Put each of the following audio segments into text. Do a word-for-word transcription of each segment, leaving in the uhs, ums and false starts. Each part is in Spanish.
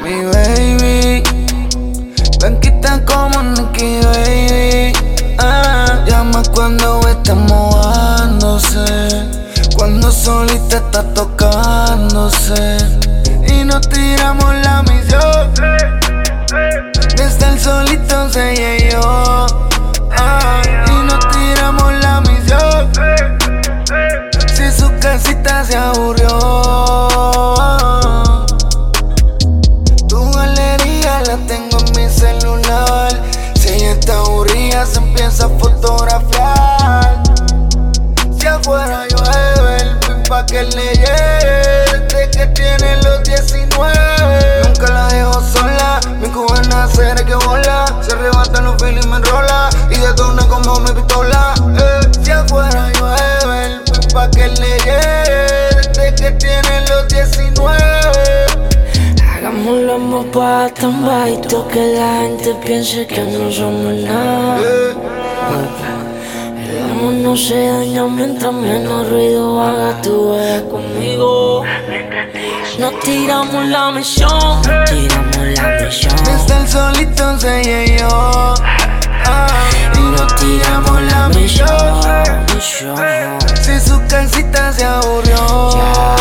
Mi baby, blanquita como Nicki, baby. Ah, llama cuando estamos mojándose, cuando solita está tocándose y nos tiramos la misión. Desde el solito se y yo, ah, y nos tiramos la misión. Si su casita se aburrió, tu galería la tengo en mi celular. Si ella está aburrida se empieza a fotografiar. Si afuera llueve, el pin pa' que le llegue, desde que tiene los diecinueve. Nunca la dejo sola, mi cubana será que bola. Se arrebatan los feelings, me enrola y detona como mi pistola. eh. Si afuera llueve, el pin pa' que le llegue, desde que tiene los diecinueve. Hagámoslo más pa' tan bajito que la gente piense que no somos nada. eh. El amor no se daña mientras menos ruido haga, tú juegas conmigo. Nos tiramos la misión, nos tiramos la misión. Desde el solito se y yo, ah, y nos tiramos la misión. misión. Si su casita se aburrió,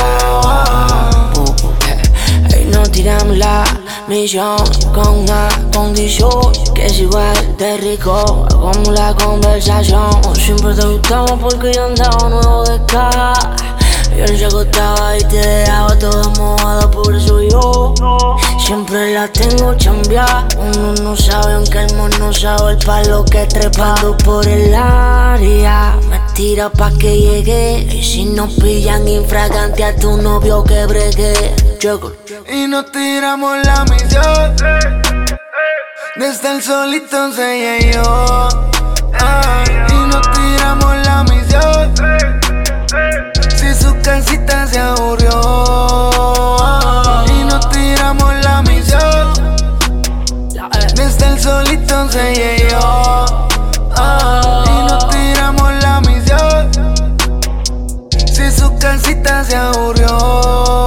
Ey, nos tiramos la misión con una condición que es igual de rico como la conversación. Siempre te gustaba porque yo andaba nuevo de caja. Yo no se acostaba y te dejaba toda mojada, por eso yo siempre la tengo chambeada. Uno no sabe aunque el mono sabe el palo que trepando por el área. Me tira pa' que llegue y si nos pillan infragante a tu novio que bregue. y nos tiramos la misión. Desde el solito se y yo, ah, y nos tiramos la misión. Si su casita se aburrió, y nos tiramos la misión. Desde el solito se y yo, ah, y nos tiramos la misión. Si su casita se aburrió.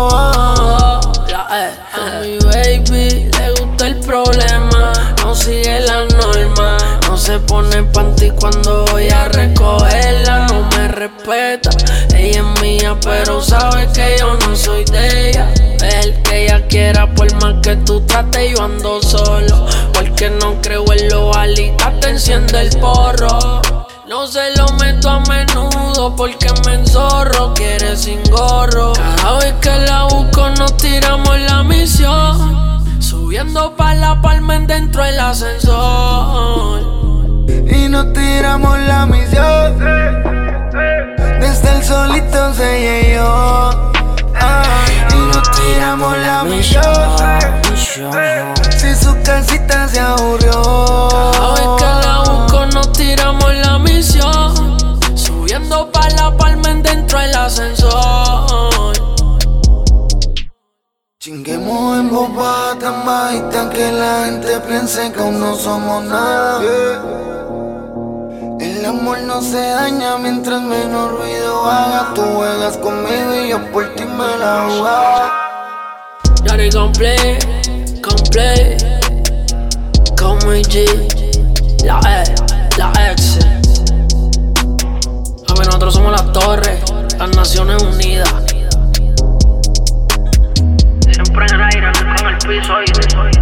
A mi baby le gusta el problema, no sigue la norma, no se pone panty cuando voy a recogerla, no me respeta. Ella es mía pero sabe que yo no soy de ella. El que ella quiera por más que tú trates, yo ando solo, porque no creo en lo alita, te enciende el porro. No se lo meto a menudo porque me enzorro, quiere sin gorro. Cada vez que la busco nos tiramos la misión, subiendo pa' la palma dentro del ascensor. Y nos tiramos la misión. Desde el solito se y yo, ah, y nos tiramos la misión. Si su casita se aburrió, cada vez que la busco nos tiramos la misión, subiendo pa' la palma dentro del ascensor. chinguemos en boba tan bajita que la gente piense que aún no somos nada. El amor no se daña mientras menos ruido haga. Tú juegas conmigo y yo por ti me la jugaba. Daddy complete, complete, como G, la E, la X. A ver, nosotros somos la torre, las Naciones Unidas. Siempre en el aire, con el piso ahí.